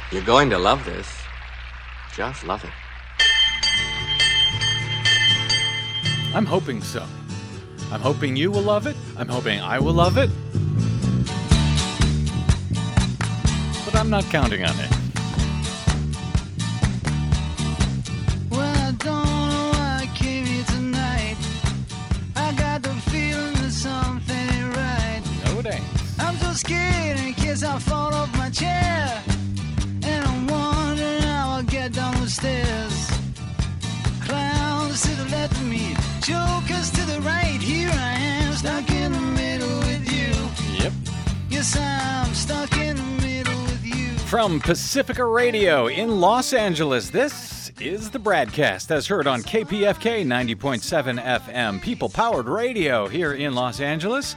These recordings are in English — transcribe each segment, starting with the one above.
You're going to love this. Just love it. I'm hoping so. I'm hoping you will love it. I'm hoping I will love it. But I'm not counting on it. Well, I don't know why I came here tonight. I got the feeling that something ain't right. No, it ain't. I'm so scared in case I fall off my chair. And I'm wondering how I'll get down the stairs. Clowns to the left of me, jokers to the right. Here I am, stuck in the middle with you. Yep. Yes, I'm stuck in the middle with you. From Pacifica Radio in Los Angeles, this is the Bradcast, as heard on KPFK 90.7 FM, people-powered radio here in Los Angeles.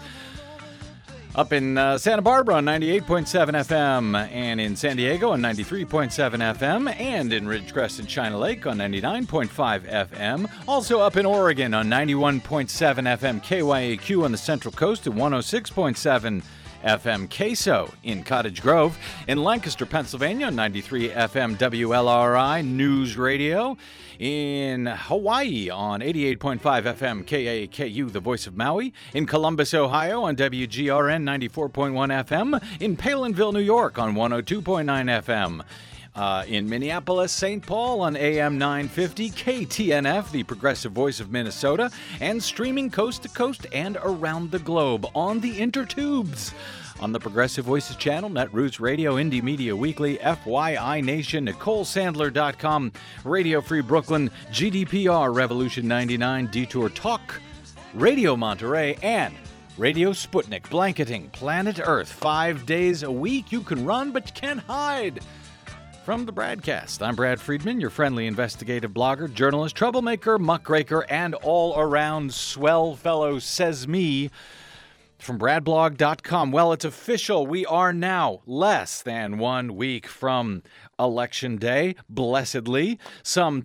Up in Santa Barbara on 98.7 FM, and in San Diego on 93.7 FM, and in Ridgecrest and China Lake on 99.5 FM. Also up in Oregon on 91.7 FM KYAQ on the Central Coast and 106.7 FM Queso in Cottage Grove. In Lancaster, Pennsylvania on 93 FM WLRI News Radio. In Hawaii on 88.5 FM KAKU, the voice of Maui. In Columbus, Ohio on WGRN 94.1 FM. In Palinville, New York on 102.9 FM. In Minneapolis, St. Paul on AM 950, KTNF, the progressive voice of Minnesota. And streaming coast to coast and around the globe on the intertubes. On the Progressive Voices channel, Netroots Radio, Indie Media Weekly, FYI Nation, NicoleSandler.com, Radio Free Brooklyn, GDPR, Revolution 99, Detour Talk, Radio Monterey, and Radio Sputnik, blanketing planet Earth 5 days a week. You can run, but you can't hide. From the Bradcast, I'm Brad Friedman, your friendly investigative blogger, journalist, troublemaker, muckraker, and all-around swell fellow, says me. From bradblog.com. Well, it's official. We are now less than 1 week from Election Day, blessedly. Some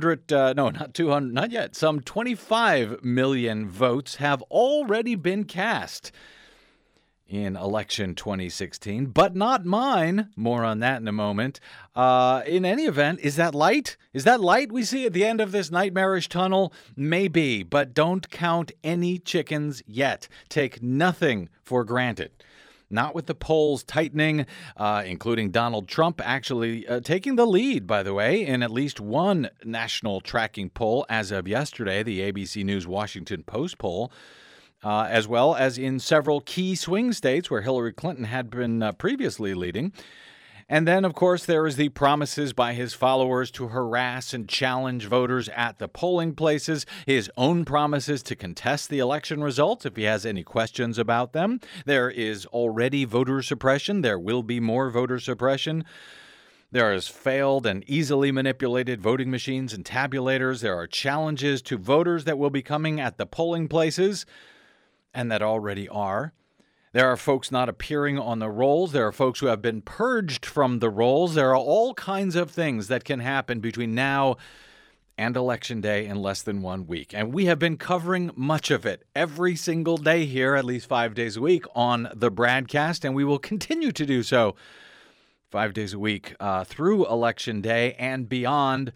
25 million votes have already been cast in election 2016, but not mine. More on that in a moment. In any event, is that light? Is that light we see at the end of this nightmarish tunnel? Maybe, but don't count any chickens yet. Take nothing for granted. Not with the polls tightening, including Donald Trump actually taking the lead, by the way, in at least one national tracking poll as of yesterday, the ABC News Washington Post poll. As well as in several key swing states where Hillary Clinton had been previously leading. And then, of course, there is the promises by his followers to harass and challenge voters at the polling places, his own promises to contest the election results if he has any questions about them. There is already voter suppression. There will be more voter suppression. There is failed and easily manipulated voting machines and tabulators. There are challenges to voters that will be coming at the polling places, and that already are. There are folks not appearing on the rolls. There are folks who have been purged from the rolls. There are all kinds of things that can happen between now and Election Day in less than 1 week. And we have been covering much of it every single day here, at least 5 days a week on the Bradcast, and we will continue to do so 5 days a week through Election Day and beyond.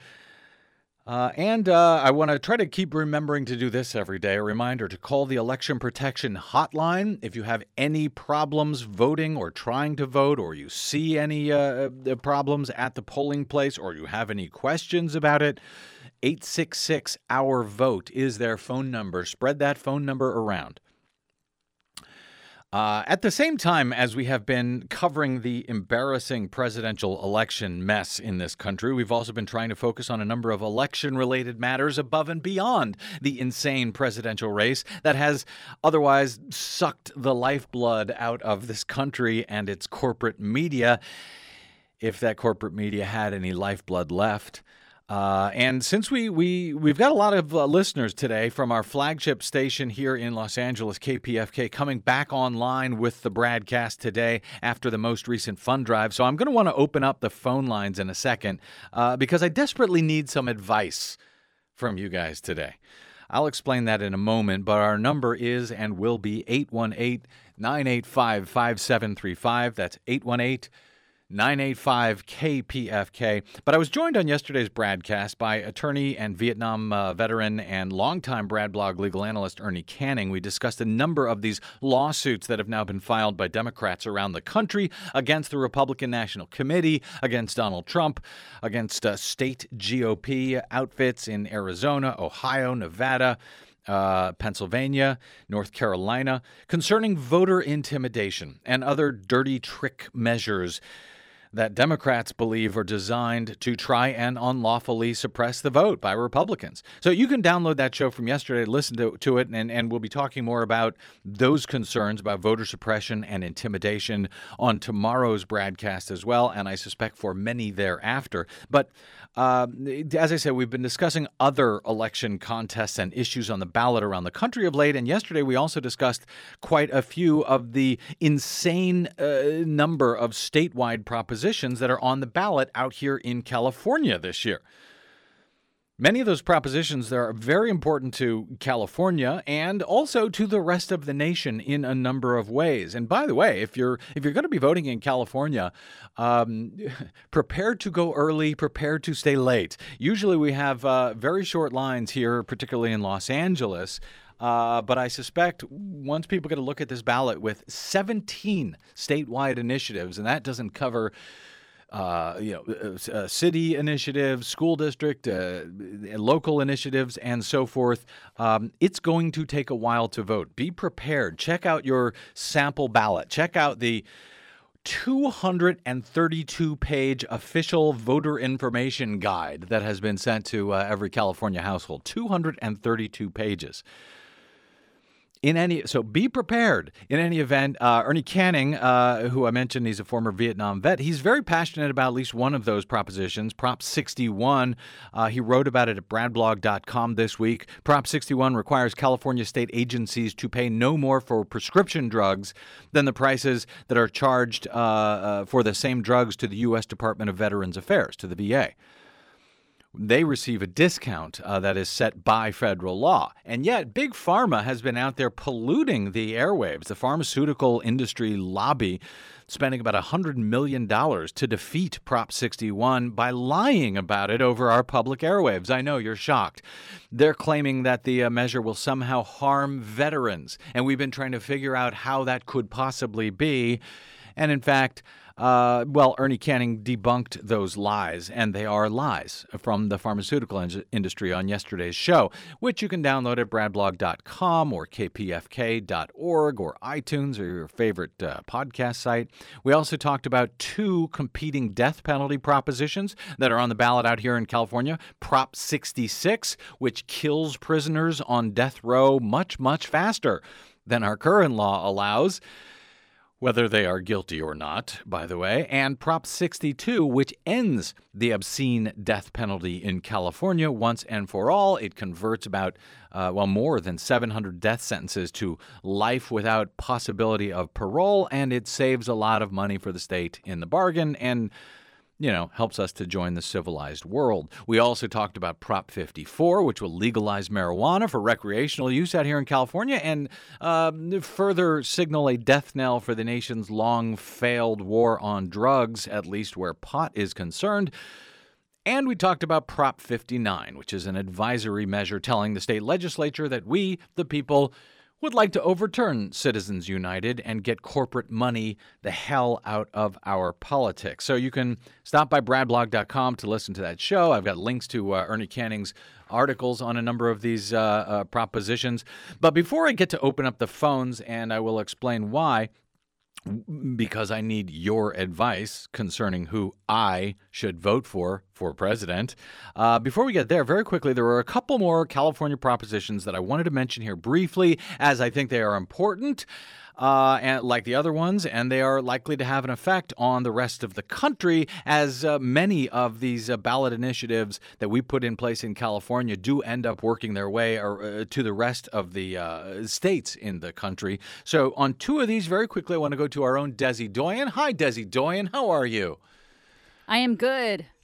I want to try to keep remembering to do this every day. A reminder to call the Election Protection Hotline if you have any problems voting or trying to vote, or you see any problems at the polling place, or you have any questions about it. 866-OUR-VOTE is their phone number. Spread that phone number around. At the same time as we have been covering the embarrassing presidential election mess in this country, we've also been trying to focus on a number of election-related matters above and beyond the insane presidential race that has otherwise sucked the lifeblood out of this country and its corporate media, if that corporate media had any lifeblood left. And since we've got a lot of listeners today from our flagship station here in Los Angeles, KPFK, coming back online with the Bradcast today after the most recent fund drive. So I'm going to want to open up the phone lines in a second because I desperately need some advice from you guys today. I'll explain that in a moment, but our number is and will be 818-985-5735. That's 818 985 KPFK. But I was joined on yesterday's broadcast by attorney and Vietnam veteran and longtime Brad Blog legal analyst Ernie Canning. We discussed a number of these lawsuits that have now been filed by Democrats around the country against the Republican National Committee, against Donald Trump, against state GOP outfits in Arizona, Ohio, Nevada, Pennsylvania, North Carolina, concerning voter intimidation and other dirty trick measures that Democrats believe are designed to try and unlawfully suppress the vote by Republicans. So you can download that show from yesterday, listen to it, and we'll be talking more about those concerns about voter suppression and intimidation on tomorrow's broadcast as well, and I suspect for many thereafter. But as I said, we've been discussing other election contests and issues on the ballot around the country of late, and yesterday we also discussed quite a few of the insane number of statewide propositions that are on the ballot out here in California this year. Many of those propositions are very important to California and also to the rest of the nation in a number of ways. And by the way, if you're going to be voting in California, prepare to go early, prepare to stay late. Usually we have very short lines here, particularly in Los Angeles. But I suspect once people get a look at this ballot with 17 statewide initiatives, and that doesn't cover city initiatives, school district, local initiatives, and so forth. It's going to take a while to vote. Be prepared. Check out your sample ballot. Check out the 232-page official voter information guide that has been sent to every California household. 232 pages. So be prepared. In any event, Ernie Canning, who I mentioned, he's a former Vietnam vet. He's very passionate about at least one of those propositions, Prop 61. He wrote about it at bradblog.com this week. Prop 61 requires California state agencies to pay no more for prescription drugs than the prices that are charged for the same drugs to the U.S. Department of Veterans Affairs, to the VA. They receive a discount that is set by federal law. And yet, Big Pharma has been out there polluting the airwaves. The pharmaceutical industry lobby spending about $100 million to defeat Prop 61 by lying about it over our public airwaves. I know, you're shocked. They're claiming that the measure will somehow harm veterans. And we've been trying to figure out how that could possibly be. And in fact, Ernie Canning debunked those lies, and they are lies from the pharmaceutical industry on yesterday's show, which you can download at bradblog.com or kpfk.org or iTunes or your favorite podcast site. We also talked about two competing death penalty propositions that are on the ballot out here in California. Prop 66, which kills prisoners on death row much, much faster than our current law allows, whether they are guilty or not, by the way, and Prop 62, which ends the obscene death penalty in California once and for all. It converts about, more than 700 death sentences to life without possibility of parole, and it saves a lot of money for the state in the bargain and helps us to join the civilized world. We also talked about Prop 54, which will legalize marijuana for recreational use out here in California and further signal a death knell for the nation's long-failed war on drugs, at least where pot is concerned. And we talked about Prop 59, which is an advisory measure telling the state legislature that we, the people, would like to overturn Citizens United and get corporate money the hell out of our politics. So you can stop by bradblog.com to listen to that show. I've got links to Ernie Canning's articles on a number of these propositions. But before I get to open up the phones, and I will explain why, because I need your advice concerning who I should vote for president. Before we get there, very quickly, there were a couple more California propositions that I wanted to mention here briefly, as I think they are important, and like the other ones, and they are likely to have an effect on the rest of the country, as many of these ballot initiatives that we put in place in California do end up working their way to the rest of the states in the country. So on two of these, very quickly, I want to go to our own Desi Doyen. Hi, Desi Doyen. How are you? I am good.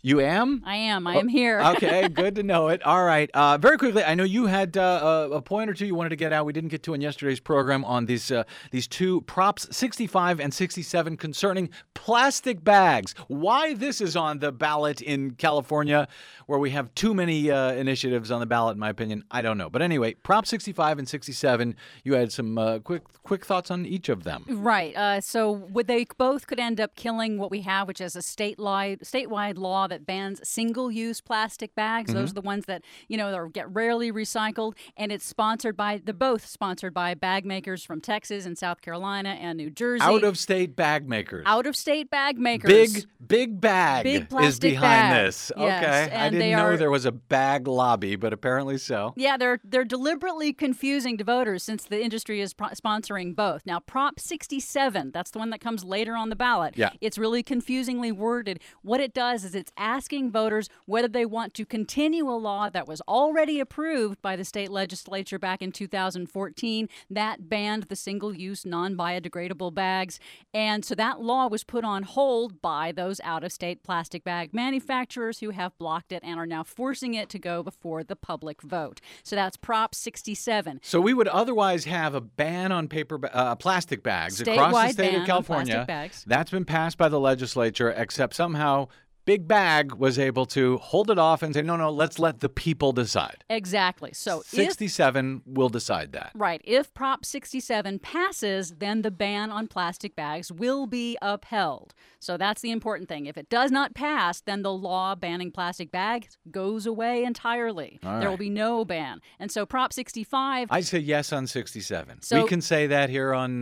You am? I am. I am here. Okay, good to know it. All right. Very quickly, I know you had a point or two you wanted to get out. We didn't get to in yesterday's program on these two props, 65 and 67, concerning plastic bags. Why this is on the ballot in California, where we have too many initiatives on the ballot, in my opinion, I don't know. But anyway, Prop 65 and 67, you had some quick thoughts on each of them. Right. So they both could end up killing what we have, which is a statewide law that bans single-use plastic bags. Those are the ones that, get rarely recycled. And it's they're both sponsored by bag makers from Texas and South Carolina and New Jersey. Out-of-state bag makers. Out-of-state bag makers. Big bag Big plastic is behind bag. this. Yes, Okay. I didn't know there was a bag lobby, but apparently so. Yeah, they're deliberately confusing to voters since the industry is sponsoring both. Now, Prop 67, that's the one that comes later on the ballot. Yeah. It's really confusingly worded. What it does is it's asking voters whether they want to continue a law that was already approved by the state legislature back in 2014 that banned the single-use non-biodegradable bags. And so that law was put on hold by those out-of-state plastic bag manufacturers who have blocked it and are now forcing it to go before the public vote. So that's Prop 67. So we would otherwise have a ban on plastic bags across the state of California. That's been passed by the legislature, except somehow Big Bag was able to hold it off and say, no, let's let the people decide. Exactly. So 67 will decide that. Right. If Prop 67 passes, then the ban on plastic bags will be upheld. So that's the important thing. If it does not pass, then the law banning plastic bags goes away entirely. There will be no ban. And so Prop 65... I say yes on 67. So, we can say that here on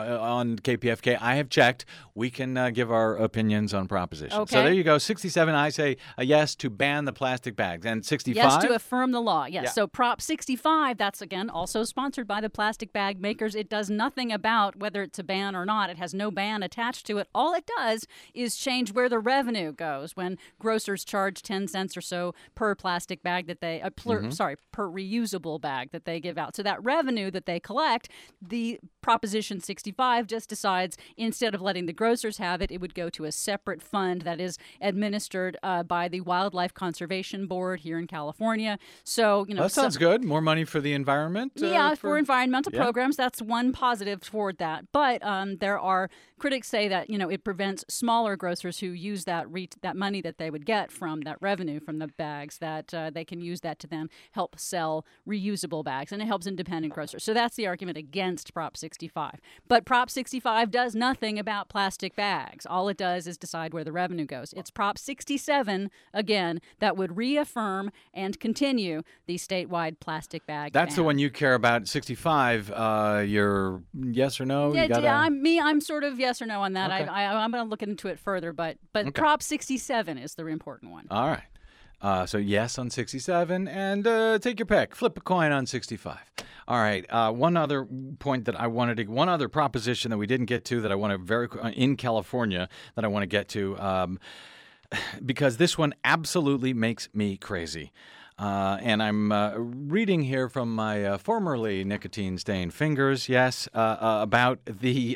KPFK. I have checked. We can give our opinions on propositions. Okay. So there you go. 67, I say a yes to ban the plastic bags. And 65? Yes to affirm the law, yes. Yeah. So Prop 65, that's, again, also sponsored by the plastic bag makers. It does nothing about whether it's a ban or not. It has no ban attached to it. All it does is change where the revenue goes when grocers charge 10 cents or so per plastic bag that they, per reusable bag that they give out. So that revenue that they collect, the Proposition 65 just decides instead of letting the grocers have it, it would go to a separate fund that is administered by the Wildlife Conservation Board here in California. So, that sounds good. More money for the environment. For environmental programs. That's one positive toward that. But there are critics say that, it prevents smaller grocers who use that money that they would get from that revenue from the bags, that they can use that to then help sell reusable bags. And it helps independent grocers. So that's the argument against Prop 65. But Prop 65 does nothing about plastic bags. All it does is decide where the revenue goes. It's Prop 67, again, that would reaffirm and continue the statewide plastic bag That's ban. the one you care about. 65, you're yes or no? I'm sort of yes or no on that. Okay. I'm going to look into it further, but Okay. Prop 67 is the important one. All right. So yes on 67, and take your pick. Flip a coin on 65. All right. One other point that I wanted to, one other proposition that we didn't get to that I want to in California that I want to get to, because this one absolutely makes me crazy. And I'm reading here from my formerly nicotine-stained fingers, about the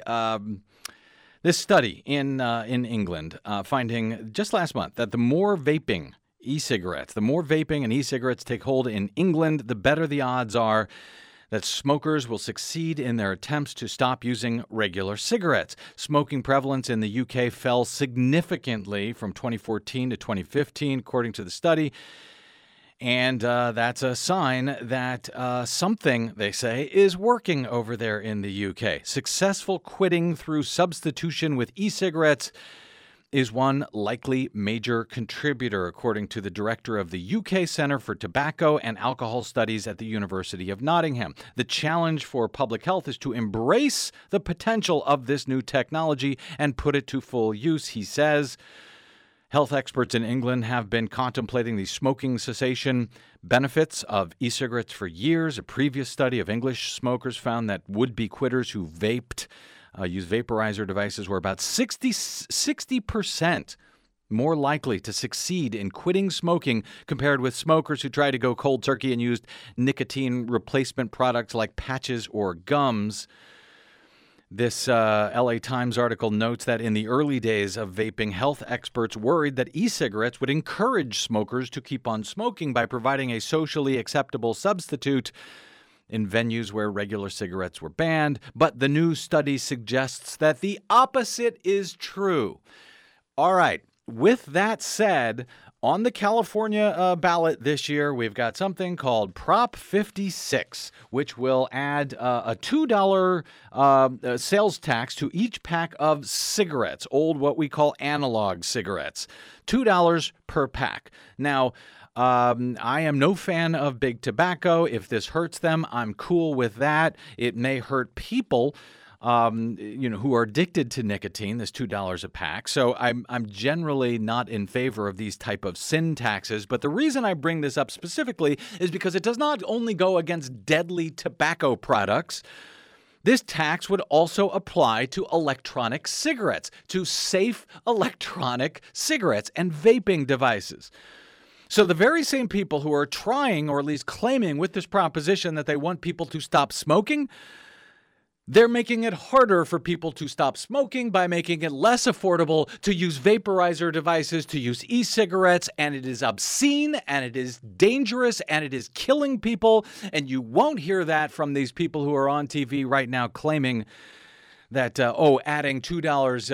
this study in England finding just last month that the more vaping and e-cigarettes take hold in England, the better the odds are that smokers will succeed in their attempts to stop using regular cigarettes. Smoking prevalence in the UK fell significantly from 2014 to 2015, according to the study. And that's a sign that something, they say, is working over there in the UK. Successful quitting through substitution with e-cigarettes is one likely major contributor, according to the director of the UK Centre for Tobacco and Alcohol Studies at the University of Nottingham. The challenge for public health is to embrace the potential of this new technology and put it to full use, he says. Health experts in England have been contemplating the smoking cessation benefits of e-cigarettes for years. A previous study of English smokers found that would-be quitters who use vaporizer devices were about 60% more likely to succeed in quitting smoking compared with smokers who tried to go cold turkey and used nicotine replacement products like patches or gums. This LA Times article notes that in the early days of vaping, health experts worried that e-cigarettes would encourage smokers to keep on smoking by providing a socially acceptable substitute in venues where regular cigarettes were banned. But the new study suggests that the opposite is true. All right. With that said, on the California ballot this year, we've got something called Prop 56, which will add a $2 sales tax to each pack of cigarettes, old what we call analog cigarettes, $2 per pack. Now, I am no fan of big tobacco. If this hurts them, I'm cool with that. It may hurt people who are addicted to nicotine, this $2 a pack. So I'm generally not in favor of these type of sin taxes. But the reason I bring this up specifically is because it does not only go against deadly tobacco products. This tax would also apply to electronic cigarettes, to safe electronic cigarettes and vaping devices. So the very same people who are trying, or at least claiming with this proposition that they want people to stop smoking, they're making it harder for people to stop smoking by making it less affordable to use vaporizer devices, to use e-cigarettes, and it is obscene, and it is dangerous, and it is killing people, and you won't hear that from these people who are on TV right now claiming that, adding $2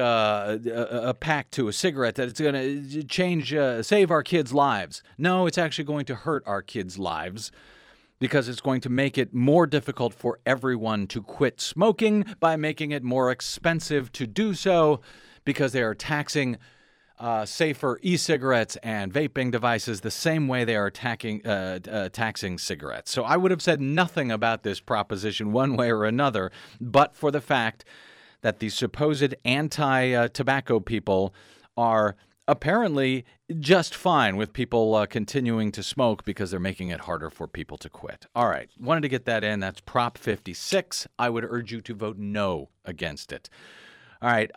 a pack to a cigarette, that it's going to change, save our kids' lives. No, it's actually going to hurt our kids' lives, because it's going to make it more difficult for everyone to quit smoking by making it more expensive to do so, because they are taxing safer e-cigarettes and vaping devices the same way they are taxing cigarettes. So I would have said nothing about this proposition one way or another, but for the fact that the supposed anti-tobacco people are apparently just fine with people continuing to smoke because they're making it harder for people to quit. All right. Wanted to get that in. That's Prop 56. I would urge you to vote no against it. All right.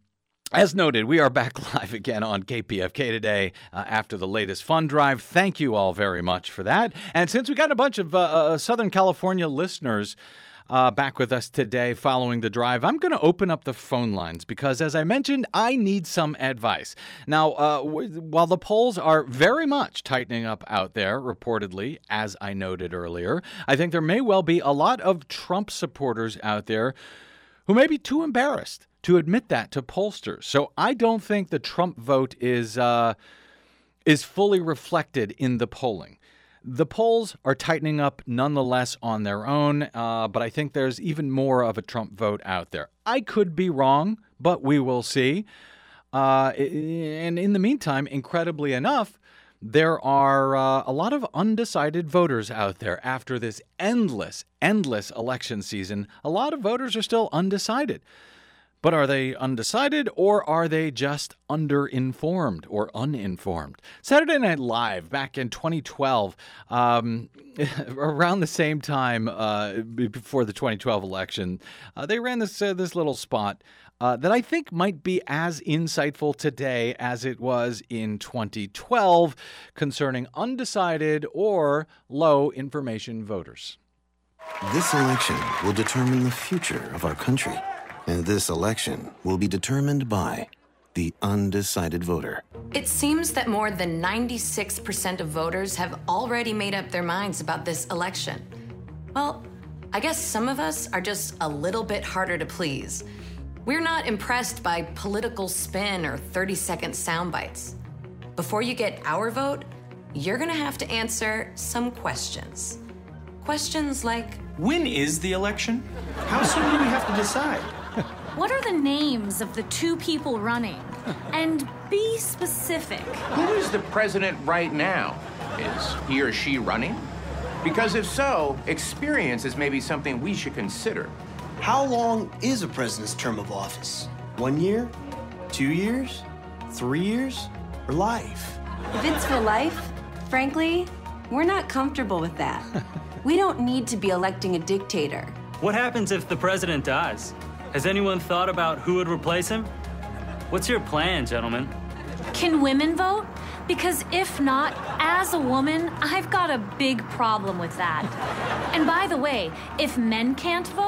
As noted, we are back live again on KPFK today after the latest fund drive. Thank you all very much for that. And since we got a bunch of Southern California listeners back with us today following the drive, I'm going to open up the phone lines because, as I mentioned, I need some advice. Now, while the polls are very much tightening up out there, reportedly, as I noted earlier, I think there may well be a lot of Trump supporters out there who may be too embarrassed to admit that to pollsters. So I don't think the Trump vote is fully reflected in the polling. The polls are tightening up nonetheless on their own, but I think there's even more of a Trump vote out there. I could be wrong, but we will see. And in the meantime, incredibly enough, there are a lot of undecided voters out there after this endless election season. A lot of voters are still undecided. But are they undecided, or are they just underinformed or uninformed? Saturday Night Live back in 2012, around the same time before the 2012 election, they ran this little spot that I think might be as insightful today as it was in 2012 concerning undecided or low information voters. This election will determine the future of our country. And this election will be determined by the undecided voter. It seems that more than 96% of voters have already made up their minds about this election. Well, I guess some of us are just a little bit harder to please. We're not impressed by political spin or 30-second sound bites. Before you get our vote, you're gonna have to answer some questions. Questions like, when is the election? How soon do we have to decide? What are the names of the two people running? And be specific. Who is the president right now? Is he or she running? Because if so, experience is maybe something we should consider. How long is a president's term of office? 1 year? 2 years? 3 years? Or life? If it's for life, frankly, we're not comfortable with that. We don't need to be electing a dictator. What happens if the president dies? Has anyone thought about who would replace him? What's your plan, gentlemen? Can women vote? Because if not, as a woman, I've got a big problem with that. And by the way, if men can't vote,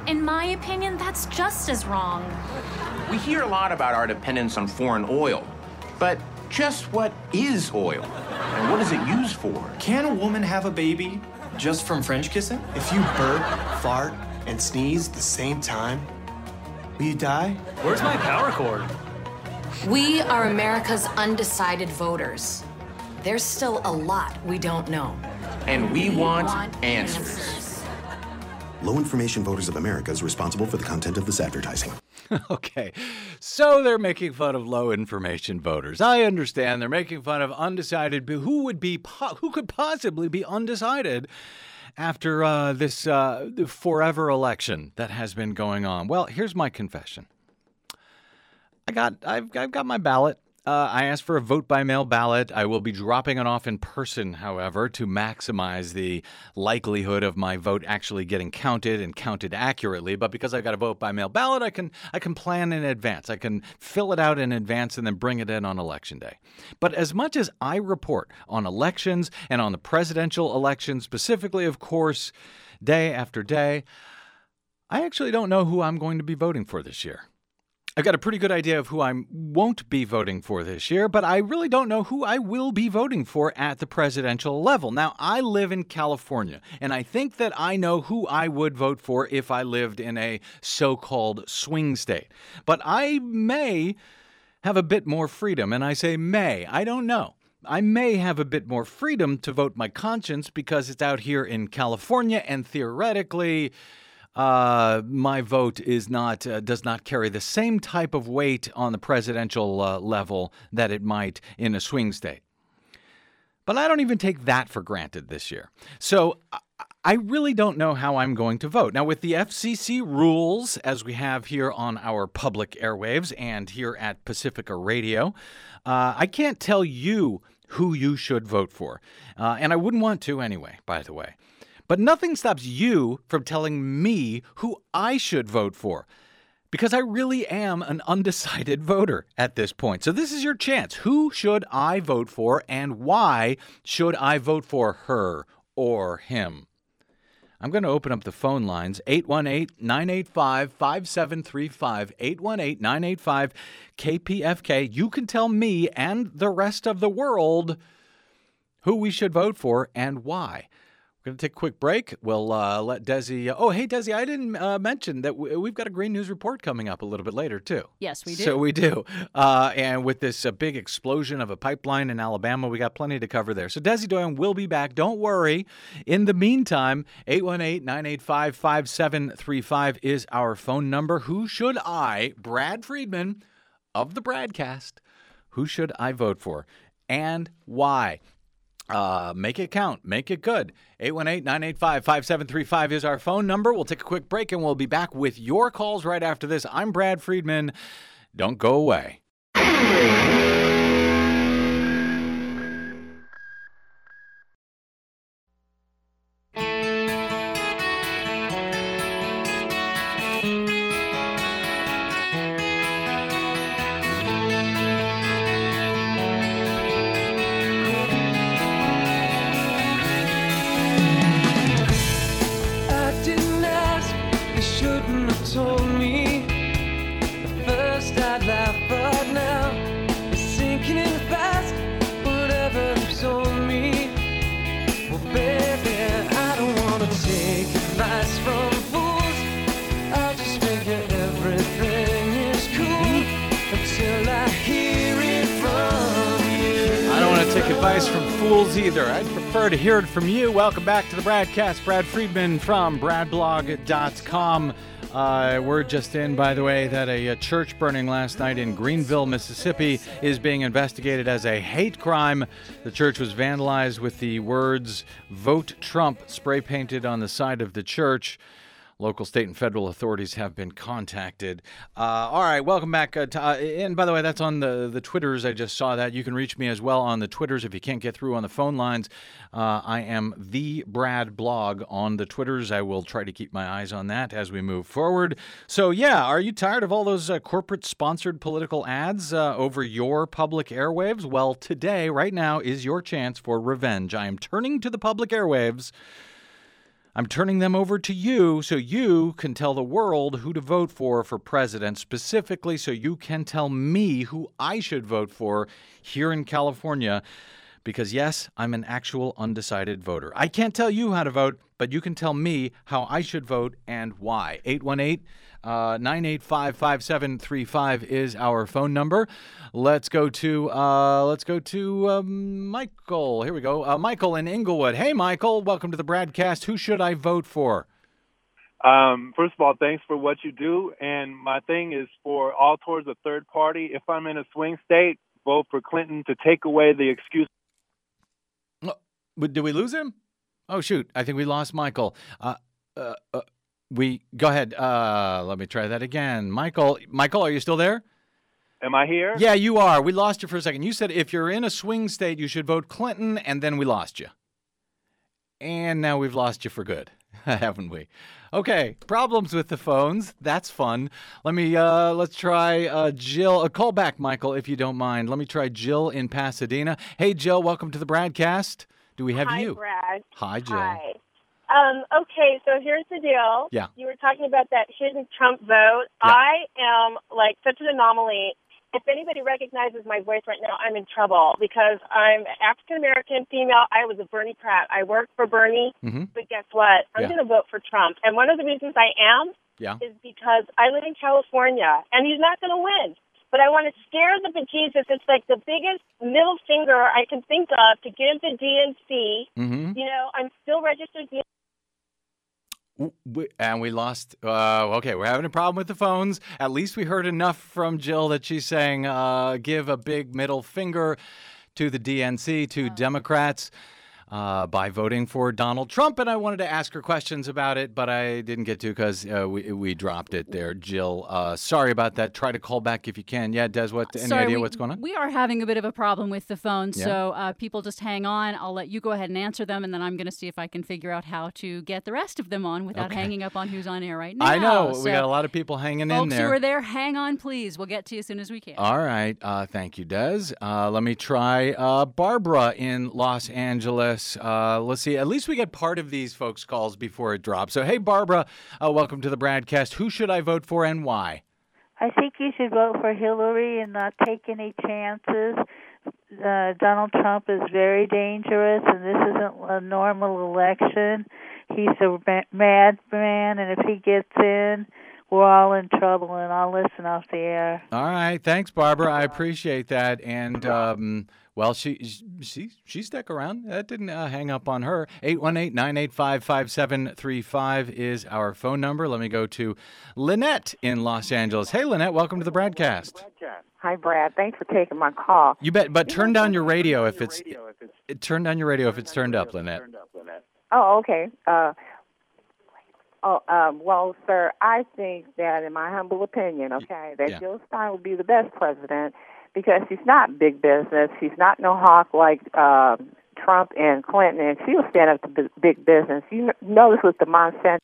In my opinion, that's just as wrong. We hear a lot about our dependence on foreign oil, but just what is oil? And what is it used for? Can a woman have a baby just from French kissing? If you burp, fart, and sneeze at the same time, will you die? Where's my power cord? We are America's undecided voters. There's still a lot we don't know. And we want answers. Low Information Voters of America is responsible for the content of this advertising. Okay, so they're making fun of low information voters. I understand they're making fun of undecided. Who could possibly be undecided after this forever election that has been going on? Well, here's my confession. I've got my ballot. I asked for a vote-by-mail ballot. I will be dropping it off in person, however, to maximize the likelihood of my vote actually getting counted and counted accurately. But because I've got a vote-by-mail ballot, I can plan in advance. I can fill it out in advance and then bring it in on Election Day. But as much as I report on elections and on the presidential election specifically, of course, day after day, I actually don't know who I'm going to be voting for this year. I've got a pretty good idea of who I won't be voting for this year, but I really don't know who I will be voting for at the presidential level. Now, I live in California, and I think that I know who I would vote for if I lived in a so-called swing state. But I may have a bit more freedom, and I say may. I don't know. I may have a bit more freedom to vote my conscience because it's out here in California, and theoretically my vote does not carry the same type of weight on the presidential level that it might in a swing state. But I don't even take that for granted this year. So I really don't know how I'm going to vote. Now, with the FCC rules, as we have here on our public airwaves and here at Pacifica Radio, I can't tell you who you should vote for. And I wouldn't want to anyway, by the way. But nothing stops you from telling me who I should vote for, because I really am an undecided voter at this point. So this is your chance. Who should I vote for, and why should I vote for her or him? I'm going to open up the phone lines, 818-985-5735, 818-985-KPFK. You can tell me and the rest of the world who we should vote for and why. We're going to take a quick break. We'll let Desi... Oh, hey, Desi, I didn't mention that we've got a Green News Report coming up a little bit later, too. Yes, we do. So we do. And with this big explosion of a pipeline in Alabama, we got plenty to cover there. So Desi Doyen will be back. Don't worry. In the meantime, 818-985-5735 is our phone number. Who should I, Brad Friedman of the Bradcast, who should I vote for and why? Make it count. Make it good. 818-985-5735 is our phone number. We'll take a quick break and we'll be back with your calls right after this. I'm Brad Friedman. Don't go away. Told me at first I'd laugh, but now it's sinking in fast. Whatever you told me, well, baby, I don't wanna take advice from fools. I'll just figure everything is cool until I hear it from you. I don't want to take advice from fools either. I'd prefer to hear it from you. Welcome back to the Bradcast. Brad Friedman from bradblog.com. Word just in, by the way, that a church burning last night in Greenville, Mississippi, is being investigated as a hate crime. The church was vandalized with the words, "Vote Trump," spray painted on the side of the church. Local, state, and federal authorities have been contacted. All right, welcome back. And by the way, that's on the Twitters. I just saw that. You can reach me as well on the Twitters if you can't get through on the phone lines. I am the Brad Blog on the Twitters. I will try to keep my eyes on that as we move forward. So, yeah, are you tired of all those corporate-sponsored political ads over your public airwaves? Well, today, right now, is your chance for revenge. I am turning to the public airwaves. I'm turning them over to you so you can tell the world who to vote for president, specifically so you can tell me who I should vote for here in California. Because, yes, I'm an actual undecided voter. I can't tell you how to vote, but you can tell me how I should vote and why. 818-985-5735 is our phone number. Let's go to Michael. Here we go. Michael in Inglewood. Hey, Michael. Welcome to the Bradcast. Who should I vote for? First of all, thanks for what you do. And my thing is for all towards a third party. If I'm in a swing state, vote for Clinton to take away the excuse. Did we lose him? Oh, shoot. I think we lost Michael. Go ahead. Let me try that again. Michael, are you still there? Am I here? Yeah, you are. We lost you for a second. You said if you're in a swing state, you should vote Clinton, and then we lost you. And now we've lost you for good, haven't we? Okay, problems with the phones. That's fun. Let's try Jill. Call back, Michael, if you don't mind. Let me try Jill in Pasadena. Hey, Jill, welcome to the Bradcast. Do we have you? Hi, Brad. Hi, Jill. Hi. Okay, so here's the deal. Yeah. You were talking about that hidden Trump vote. Yeah. I am like such an anomaly. If anybody recognizes my voice right now, I'm in trouble because I'm African-American, female. I was a Bernie Pratt. I worked for Bernie, but guess what? I'm going to vote for Trump. And one of the reasons I am is because I live in California, and he's not going to win. But I want to scare the bejesus. It's like the biggest middle finger I can think of to give the DNC. You know, I'm still registered. And we lost. Okay, we're having a problem with the phones. At least we heard enough from Jill that she's saying give a big middle finger to the DNC, to Democrats, by voting for Donald Trump. And I wanted to ask her questions about it, but I didn't get to because we dropped it there. Jill, sorry about that. Try to call back if you can. Yeah, Des, any idea what's going on? We are having a bit of a problem with the phone, so people just hang on. I'll let you go ahead and answer them, and then I'm going to see if I can figure out how to get the rest of them on without hanging up on who's on air right now. I know. So we got a lot of people hanging in there. Folks who are there, hang on, please. We'll get to you as soon as we can. All right. Thank you, Des. Let me try Barbara in Los Angeles. Let's see. At least we get part of these folks' calls before it drops. So, hey, Barbara, welcome to the Bradcast. Who should I vote for and why? I think you should vote for Hillary and not take any chances. Donald Trump is very dangerous, and this isn't a normal election. He's a madman, and if he gets in, we're all in trouble, and I'll listen off the air. All right. Thanks, Barbara. I appreciate that. And, well, she stuck around. That didn't hang up on her. 818-985-5735 is our phone number. Let me go to Lynette in Los Angeles. Hey, Lynette, welcome to the Bradcast. Hi, Brad. Thanks for taking my call. You bet, but turn down your radio if it's turned up, Lynette. Oh, okay. Well, sir, I think that, in my humble opinion, that Jill Stein would be the best president because she's not big business. She's not no hawk like Trump and Clinton, and she'll stand up to big business. You notice with the Monsanto.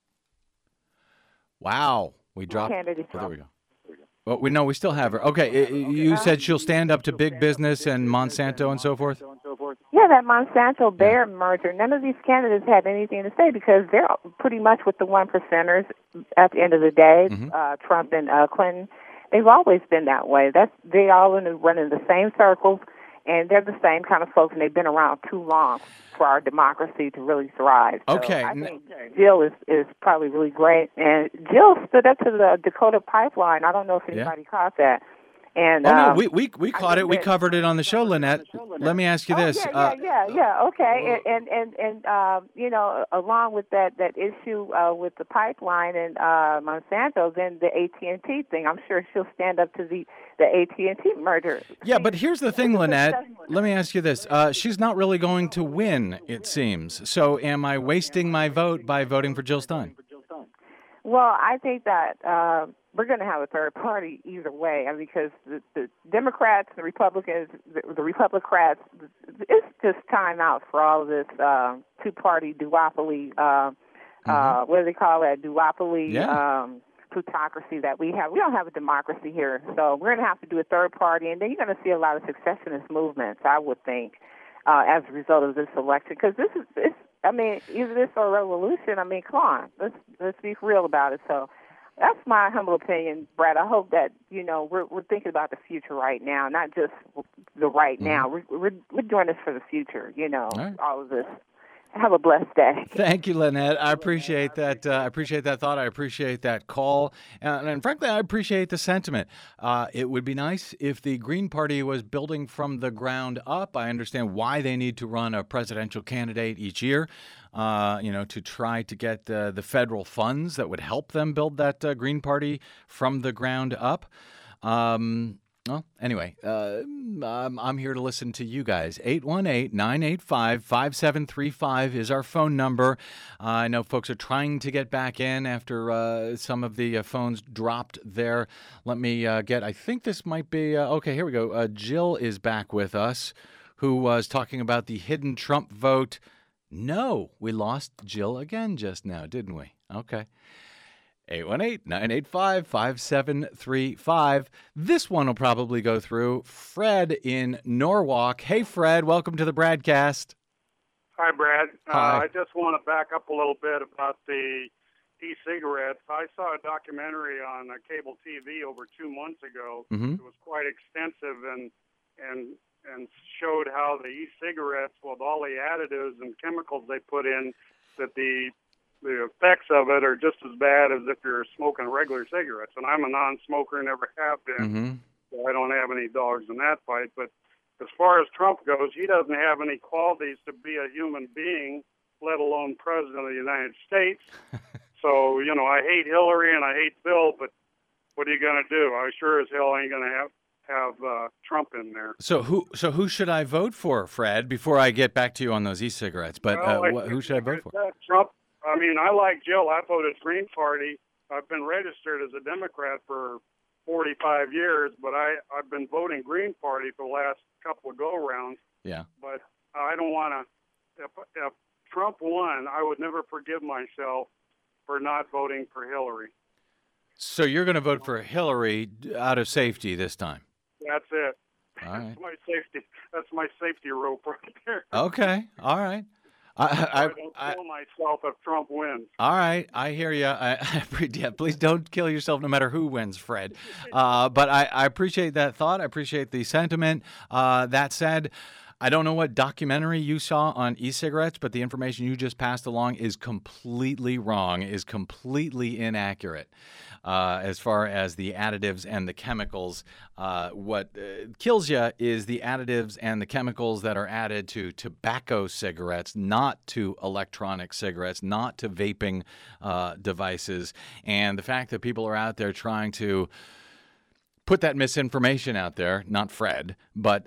Wow, we dropped. There we go. Well, we still have her. Okay, you said she'll stand up to big business and Monsanto and so forth? Yeah, that Monsanto-Bayer merger, none of these candidates have anything to say because they're pretty much with the one percenters at the end of the day, Trump and Clinton. They've always been that way. They all run in the same circles, and they're the same kind of folks, and they've been around too long for our democracy to really thrive. So okay. I think Jill is probably really great. And Jill stood up to the Dakota Pipeline. I don't know if anybody caught that. And no, we caught it. We covered it on the show, Lynette. Let me ask you this. Okay. And you know, along with that issue with the pipeline and Monsanto, then the AT&T thing. I'm sure she'll stand up to the AT&T merger. Yeah, but here's the thing, Lynette. Let me ask you this. She's not really going to win, it seems. So am I wasting my vote by voting for Jill Stein? Well, I think that we're going to have a third party either way, because the Democrats, the Republicans, the Republicrats, it's just time out for all of this two-party duopoly, what do they call that, duopoly plutocracy that we have. We don't have a democracy here, so we're going to have to do a third party, and then you're going to see a lot of secessionist movements, I would think, as a result of this election, because I mean, either this or a revolution. I mean, come on, let's be real about it. So that's my humble opinion, Brad. I hope that we're thinking about the future right now, not just the right now. We're doing this for the future. All of this. Have a blessed day. Thank you, Lynette. I appreciate that. I appreciate that thought. I appreciate that call. And frankly, I appreciate the sentiment. It would be nice if the Green Party was building from the ground up. I understand why they need to run a presidential candidate each year, to try to get the federal funds that would help them build that Green Party from the ground up. Well, anyway, I'm here to listen to you guys. 818-985-5735 is our phone number. I know folks are trying to get back in after some of the phones dropped there. Let me I think this might be, okay, here we go. Jill is back with us, who was talking about the hidden Trump vote. No, we lost Jill again just now, didn't we? Okay. 818-985-5735. This one will probably go through. Fred in Norwalk. Hey, Fred, welcome to the Bradcast. Hi, Brad. Hi. I just want to back up a little bit about the e-cigarettes. I saw a documentary on cable TV over 2 months ago. Mm-hmm. It was quite extensive and showed how the e-cigarettes, with all the additives and chemicals they put in, that the effects of it are just as bad as if you're smoking regular cigarettes. And I'm a non-smoker, never have been, so I don't have any dogs in that fight. But as far as Trump goes, he doesn't have any qualities to be a human being, let alone president of the United States. So, I hate Hillary and I hate Bill, but what are you going to do? I sure as hell ain't going to have Trump in there. So who should I vote for, Fred, before I get back to you on those e-cigarettes? But who should I vote for? Trump. I mean, I like Jill. I voted Green Party. I've been registered as a Democrat for 45 years, but I've been voting Green Party for the last couple of go-rounds. Yeah. But I don't want to. If Trump won, I would never forgive myself for not voting for Hillary. So you're going to vote for Hillary out of safety this time? That's it. All right. That's my safety rope right there. Okay. All right. I don't kill myself if Trump wins. All right, I hear you. Please don't kill yourself no matter who wins, Fred. But I appreciate that thought. I appreciate the sentiment. That said, I don't know what documentary you saw on e-cigarettes, but the information you just passed along is completely wrong, is completely inaccurate. As far as the additives and the chemicals, what kills you is the additives and the chemicals that are added to tobacco cigarettes, not to electronic cigarettes, not to vaping devices. And the fact that people are out there trying to put that misinformation out there, not Fred, but,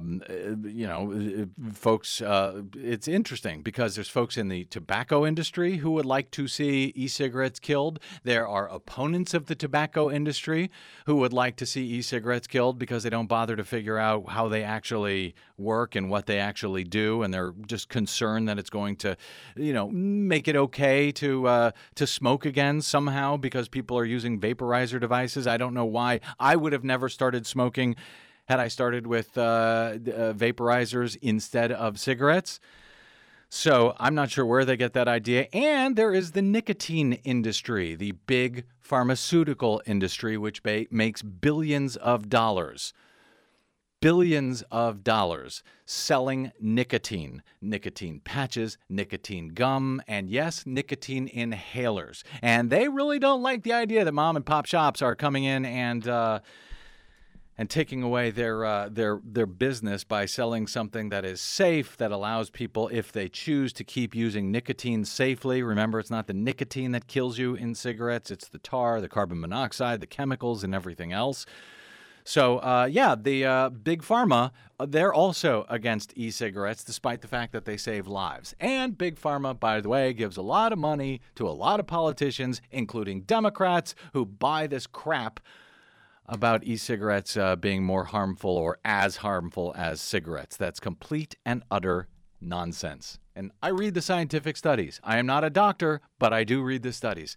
folks, it's interesting because there's folks in the tobacco industry who would like to see e-cigarettes killed. There are opponents of the tobacco industry who would like to see e-cigarettes killed because they don't bother to figure out how they actually work and what they actually do, and they're just concerned that it's going to, make it okay to smoke again somehow because people are using vaporizer devices. I don't know why. I would have never started smoking had I started with vaporizers instead of cigarettes. So I'm not sure where they get that idea. And there is the nicotine industry, the big pharmaceutical industry, which makes billions of dollars selling nicotine patches, nicotine gum, and yes, nicotine inhalers. And they really don't like the idea that mom and pop shops are coming in and taking away their business by selling something that is safe, that allows people, if they choose, to keep using nicotine safely. Remember, it's not the nicotine that kills you in cigarettes. It's the tar, the carbon monoxide, the chemicals, and everything else. So, the big pharma, they're also against e-cigarettes, despite the fact that they save lives. And big pharma, by the way, gives a lot of money to a lot of politicians, including Democrats, who buy this crap about e-cigarettes being more harmful or as harmful as cigarettes. That's complete and utter nonsense. And I read the scientific studies. I am not a doctor, but I do read the studies.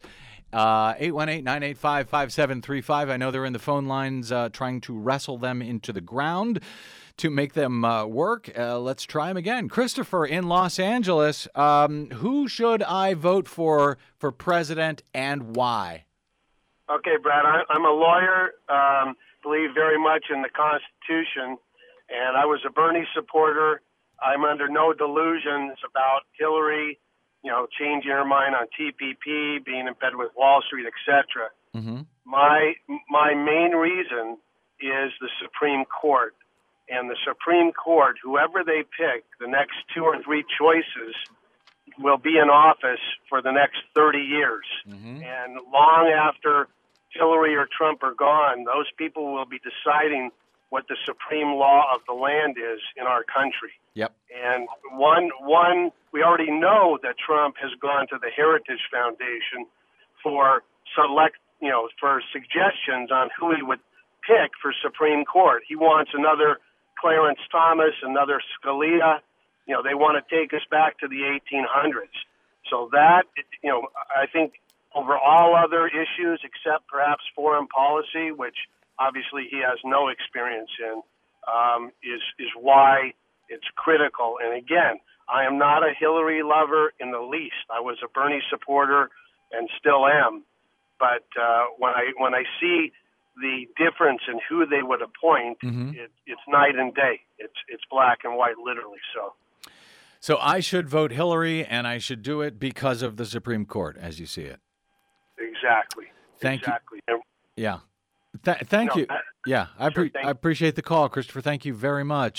818-985-5735. I know they're in the phone lines trying to wrestle them into the ground. to make them work. Let's try them again. Christopher in Los Angeles, who should I vote for president and why? Okay, Brad, I'm a lawyer, believe very much in the Constitution, and I was a Bernie supporter. I'm under no delusions about Hillary, changing her mind on TPP, being in bed with Wall Street, etc. Mm-hmm. My main reason is the Supreme Court. And the Supreme Court, whoever they pick, the next 2 or 3 choices will be in office for the next 30 years. Mm-hmm. And long after Hillary or Trump are gone, those people will be deciding what the supreme law of the land is in our country. Yep. And one, we already know that Trump has gone to the Heritage Foundation for for suggestions on who he would pick for Supreme Court. He wants another Clarence Thomas, another Scalia. They want to take us back to the 1800s. So that, I think over all other issues except perhaps foreign policy, which obviously he has no experience in, is why it's critical. And again, I am not a Hillary lover in the least. I was a Bernie supporter and still am. But when I see the difference in who they would appoint, mm-hmm. It's night and day. It's black and white, literally. So I should vote Hillary, and I should do it because of the Supreme Court, as you see it. Exactly. Thank you. Yeah. Thank you. I appreciate the call, Christopher. Thank you very much.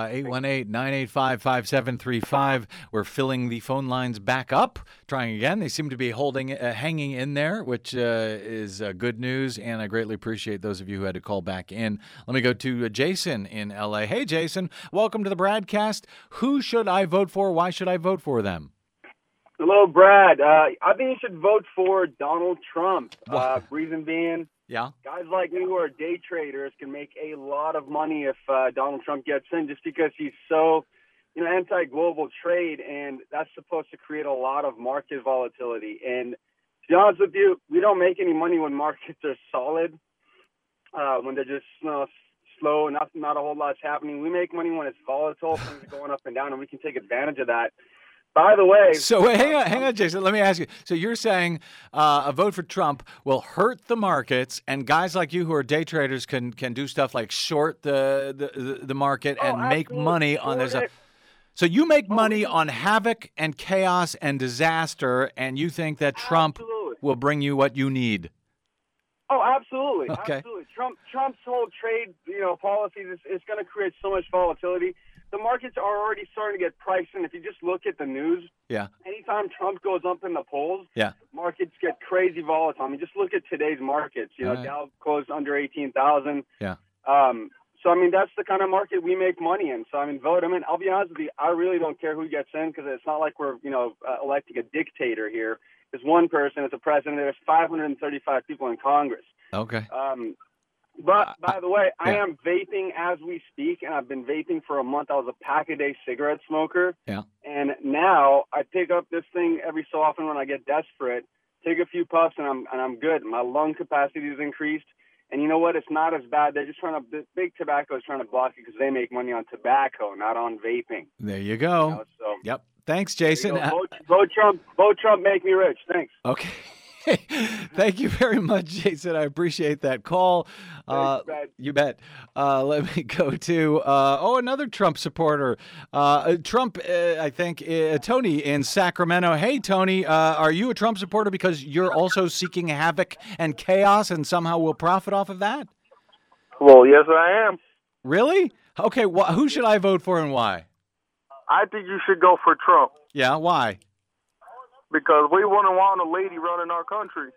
818-985-5735. We're filling the phone lines back up. Trying again. They seem to be hanging in there, which is good news, and I greatly appreciate those of you who had to call back in. Let me go to Jason in L.A. Hey, Jason. Welcome to the Bradcast. Who should I vote for? Why should I vote for them? Hello, Brad. I think you should vote for Donald Trump. Reason being, guys like me who are day traders can make a lot of money if Donald Trump gets in, just because he's so, anti-global trade, and that's supposed to create a lot of market volatility. And to be honest with you, we don't make any money when markets are solid, when they're just slow, not a whole lot's happening. We make money when it's volatile, things are going up and down, and we can take advantage of that. By the way... So hang on, Jason. Let me ask you. So you're saying a vote for Trump will hurt the markets, and guys like you who are day traders can do stuff like short the market and make money on this. So you make money on havoc and chaos and disaster, and you think that Trump will bring you what you need. Oh, absolutely. Okay. Absolutely. Trump's whole trade, policies is going to create so much volatility. The markets are already starting to get priced in. If you just look at the news, anytime Trump goes up in the polls, markets get crazy volatile. I mean, just look at today's markets. Dow closed under 18,000. Yeah. So, that's the kind of market we make money in. So, vote him in. I'll be honest with you, I really don't care who gets in, because it's not like we're, electing a dictator here. There's one person as a president. There's 535 people in Congress. Okay. But, by the way, I am vaping as we speak, and I've been vaping for a month. I was a pack-a-day cigarette smoker. Yeah. And now I pick up this thing every so often when I get desperate, take a few puffs, and I'm good. My lung capacity is increased. And you know what? It's not as bad. They're just big tobacco is trying to block it because they make money on tobacco, not on vaping. There you go. Yep. Thanks, Jason. Vote Trump. Vote Trump. Make me rich. Thanks. Okay. Thank you very much, Jason. I appreciate that call. You bet. Let me go to, another Trump supporter. Trump, I think, Tony in Sacramento. Hey, Tony, are you a Trump supporter because you're also seeking havoc and chaos and somehow will profit off of that? Well, yes, I am. Really? Okay, who should I vote for and why? I think you should go for Trump. Yeah, why? Because we wouldn't want a lady running our country.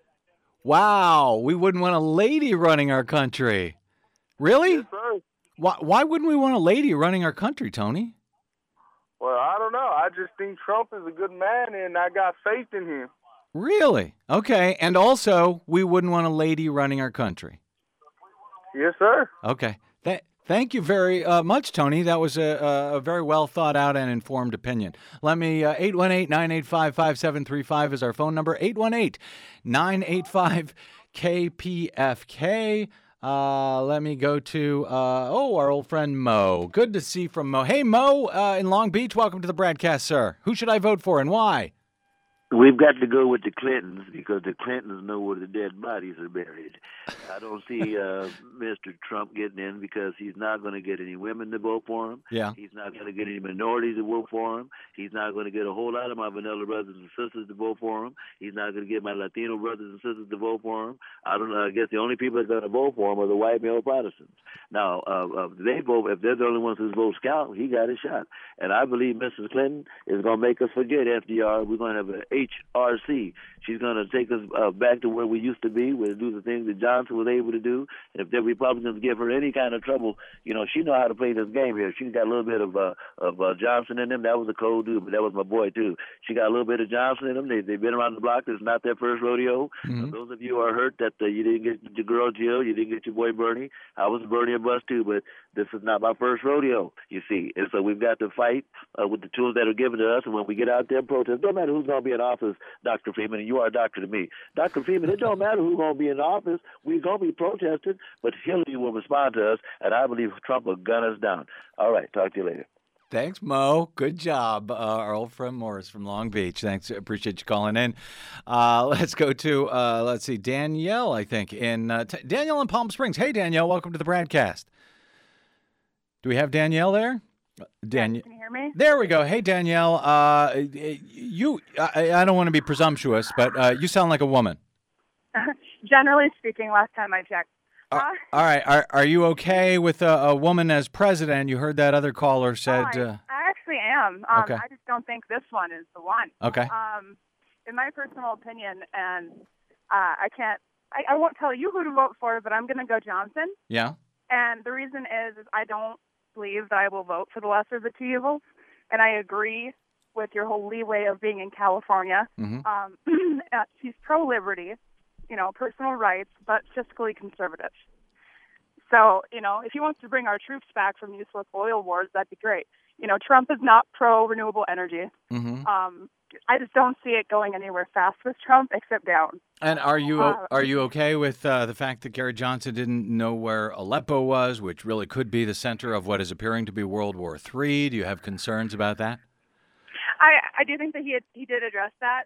Wow, we wouldn't want a lady running our country. Really? Yes, sir. Why wouldn't we want a lady running our country, Tony? Well, I don't know. I just think Trump is a good man, and I got faith in him. Really? Okay, and also, we wouldn't want a lady running our country. Yes, sir. Okay. Thank you very much, Tony. That was a very well thought out and informed opinion. Let me, 818-985-5735 is our phone number, 818-985-KPFK. Let me go to, our old friend Mo. Good to see from Mo. Hey, Mo, in Long Beach, welcome to the broadcast, sir. Who should I vote for and why? We've got to go with the Clintons because the Clintons know where the dead bodies are buried. I don't see Mr. Trump getting in because he's not going to get any women to vote for him. Yeah. He's not going to get any minorities to vote for him. He's not going to get a whole lot of my vanilla brothers and sisters to vote for him. He's not going to get my Latino brothers and sisters to vote for him. I don't know. I guess the only people that are going to vote for him are the white male Protestants. Now, if they're the only ones who vote Scout, he got a shot. And I believe Mrs. Clinton is going to make us forget FDR. We're going to have an HRC. She's going to take us back to where we used to be. We'll do the things that Johnson was able to do. And if the Republicans give her any kind of trouble, she know how to play this game here. She's got a little bit of Johnson in them. That was a cold dude, but that was my boy too. She got a little bit of Johnson in them. They've been around the block. This is not their first rodeo. Those of you who are hurt that you didn't get your girl Jill, you didn't get your boy Bernie. I was Bernie and Bus too, but this is not my first rodeo, you see. And so we've got to fight with the tools that are given to us. And when we get out there and protest, no matter who's going to be in office, Dr. Freeman, and you are a doctor to me. Dr. Freeman, it don't matter who's going to be in office. We're going to be protesting, but Hillary will respond to us, and I believe Trump will gun us down. All right, talk to you later. Thanks, Mo. Good job. Our old friend Morris from Long Beach. Thanks. Appreciate you calling in. Let's go to, Danielle, I think. Danielle in Palm Springs. Hey, Danielle. Welcome to the broadcast. Do we have Danielle there? Can you hear me? There we go. Hey, Danielle. I don't want to be presumptuous, but you sound like a woman. Generally speaking, last time I checked. All right. Are you okay with a woman as president? You heard that other caller said. I actually am. Okay. I just don't think this one is the one. Okay. In my personal opinion, and I won't tell you who to vote for, but I'm going to go Johnson. Yeah. And the reason is I don't believe that I will vote for the lesser of the two evils, and I agree with your whole leeway of being in California. He's pro-liberty, personal rights, but fiscally conservative. So, if he wants to bring our troops back from useless oil wars, that'd be great. Trump is not pro-renewable energy. I just don't see it going anywhere fast with Trump, except down. And are you okay with the fact that Gary Johnson didn't know where Aleppo was, which really could be the center of what is appearing to be World War III? Do you have concerns about that? I do think that he did address that.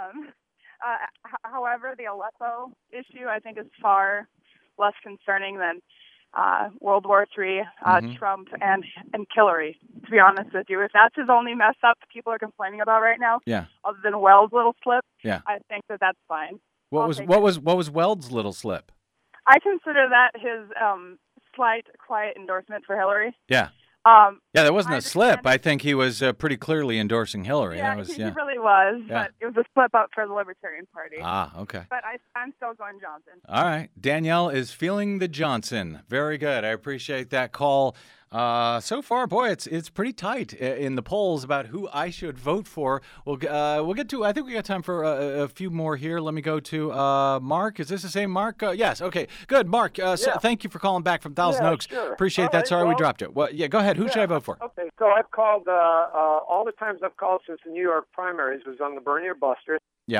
However, the Aleppo issue, I think, is far less concerning than World War III, Trump, and Hillary, to be honest with you. If that's his only mess up that people are complaining about right now, other than Weld's little slip, I think that's fine. What was Weld's little slip? I consider that his slight, quiet endorsement for Hillary. Yeah. That wasn't a slip. I think he was pretty clearly endorsing Hillary. Yeah, he really was, but it was a slip up for the Libertarian Party. Ah, okay. But I'm still going Johnson. All right. Danielle is feeling the Johnson. Very good. I appreciate that call. So far, boy, it's pretty tight in the polls about who I should vote for. We'll get to. I think we got time for a few more here. Let me go to Mark. Is this the same Mark? Yes. Okay. Good, Mark. So thank you for calling back from Thousand Oaks. Sure. Appreciate that. Sorry we dropped it. Well, go ahead. Who should I vote for? Okay. So I've called all the times I've called since the New York primaries was on the Bernie or Buster. Yeah.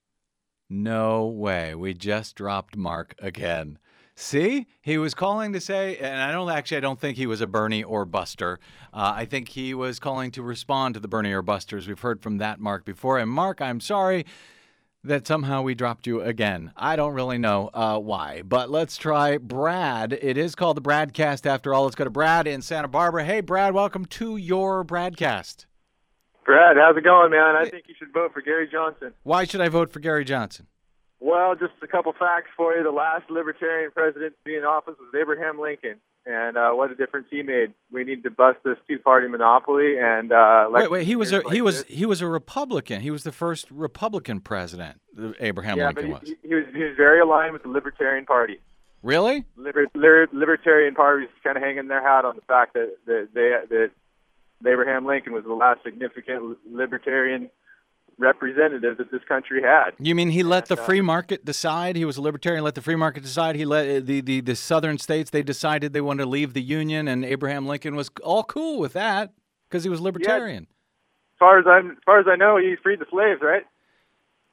No way. We just dropped Mark again. See, he was calling to say, and I don't think he was a Bernie or Buster. I think he was calling to respond to the Bernie or Busters. We've heard from that Mark before. And Mark, I'm sorry that somehow we dropped you again. I don't really know why, but let's try Brad. It is called the Bradcast after all. Let's go to Brad in Santa Barbara. Hey, Brad, welcome to your Bradcast. Brad, how's it going, man? I think you should vote for Gary Johnson. Why should I vote for Gary Johnson? Well, just a couple facts for you. The last Libertarian president to be in office was Abraham Lincoln, and what a difference he made. We need to bust this two-party monopoly and wait. He was a Republican. He was the first Republican president. Abraham Lincoln was. He was very aligned with the Libertarian Party. Really? Libertarian Party is kind of hanging their hat on the fact that Abraham Lincoln was the last significant Libertarian representative that this country had. You mean he let the free market decide? He was a libertarian, let the free market decide. He let the southern states, they decided they wanted to leave the Union, and Abraham Lincoln was all cool with that because he was libertarian. Yeah. As far as I know, he freed the slaves, right?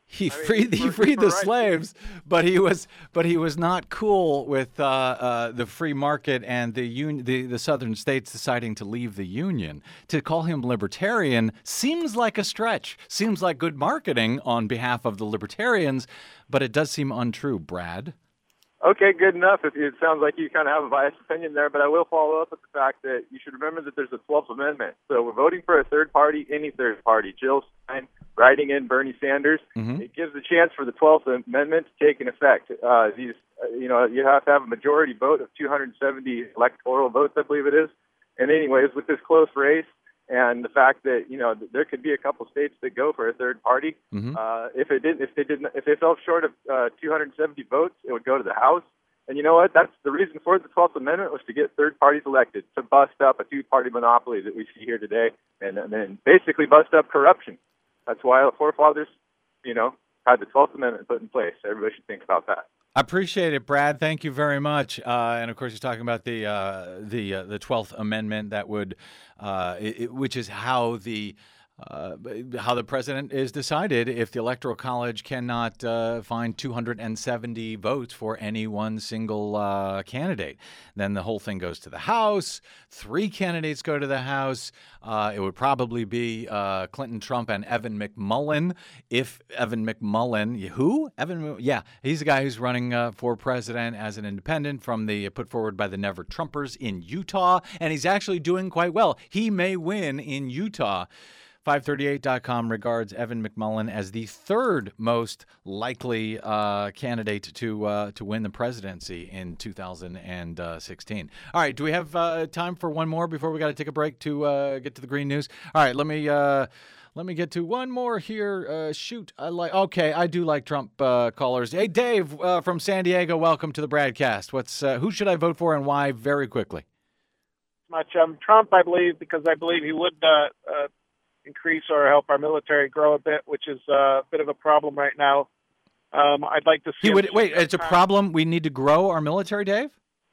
He freed the slaves, but he was not cool with the free market and the southern states deciding to leave the Union. To call him libertarian seems like a stretch. Seems like good marketing on behalf of the libertarians, but it does seem untrue, Brad. Okay, good enough. It sounds like you kind of have a biased opinion there, but I will follow up with the fact that you should remember that there's a 12th Amendment. So we're voting for a third party, any third party. Jill Stein writing in Bernie Sanders. Mm-hmm. It gives a chance for the 12th Amendment to take an effect. You have to have a majority vote of 270 electoral votes, I believe it is. And anyways, with this close race, and the fact that there could be a couple states that go for a third party. Mm-hmm. If they fell short of 270 votes, it would go to the House. And you know what? That's the reason for the 12th Amendment, was to get third parties elected, to bust up a two-party monopoly that we see here today, and then basically bust up corruption. That's why our forefathers, had the 12th Amendment put in place. Everybody should think about that. I appreciate it, Brad. Thank you very much. And of course, he's talking about the 12th Amendment, that would, which is how the president is decided if the Electoral College cannot find 270 votes for any one single candidate. Then the whole thing goes to the House. 3 candidates go to the House. It would probably be Clinton, Trump, and Evan McMullin. If Evan McMullin, he's the guy who's running for president as an independent put forward by the Never Trumpers in Utah, and he's actually doing quite well. He may win in Utah. 538.com regards Evan McMullin as the third most likely candidate to win the presidency in 2016. All right, do we have time for one more before we got to take a break to get to the green news? All right, let me get to one more here. I do like Trump callers. Hey, Dave from San Diego, welcome to the broadcast. Who should I vote for and why? Very quickly. Trump, I believe, because I believe he would increase or help our military grow a bit, which is a bit of a problem right now. I'd like to see. It's a problem. We need to grow our military, Dave?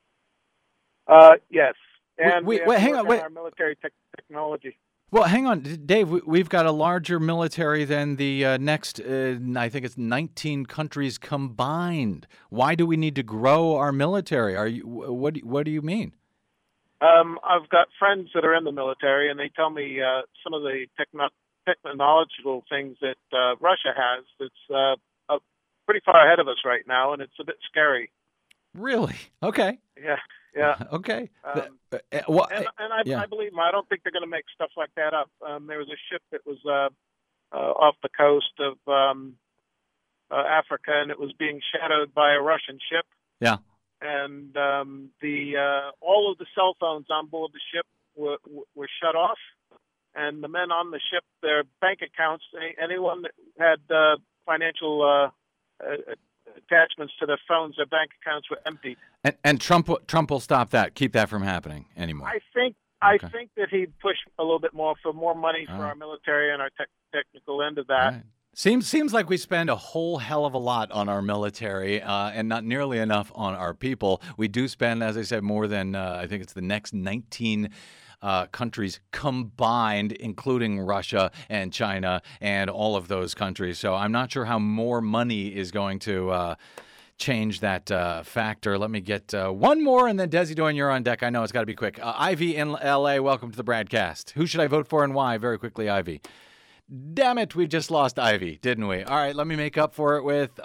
Yes. And hang on. Our military technology. Well, hang on, Dave. We've got a larger military than the next, I think it's 19 countries combined. Why do we need to grow our military? What do you mean? I've got friends that are in the military, and they tell me some of the technological things that Russia has that's pretty far ahead of us right now, and it's a bit scary. Really? Okay. Yeah. Okay. I believe them. I don't think they're going to make stuff like that up. There was a ship that was off the coast of Africa, and it was being shadowed by a Russian ship. Yeah. And all of the cell phones on board the ship were shut off, and the men on the ship, their bank accounts, anyone that had financial attachments to their phones, their bank accounts were emptied. And Trump will stop that, keep that from happening anymore. I think that he'd push a little bit more for more money for our military and our technical end of that. Right. Seems like we spend a whole hell of a lot on our military and not nearly enough on our people. We do spend, as I said, more than I think it's the next 19 countries combined, including Russia and China and all of those countries. So I'm not sure how more money is going to change that factor. Let me get one more, and then Desi Doyen, you're on deck. I know it's got to be quick. Ivy in L.A., welcome to the broadcast. Who should I vote for and why? Very quickly, Ivy. Damn it, we just lost Ivy, didn't we? All right, let me make up for it with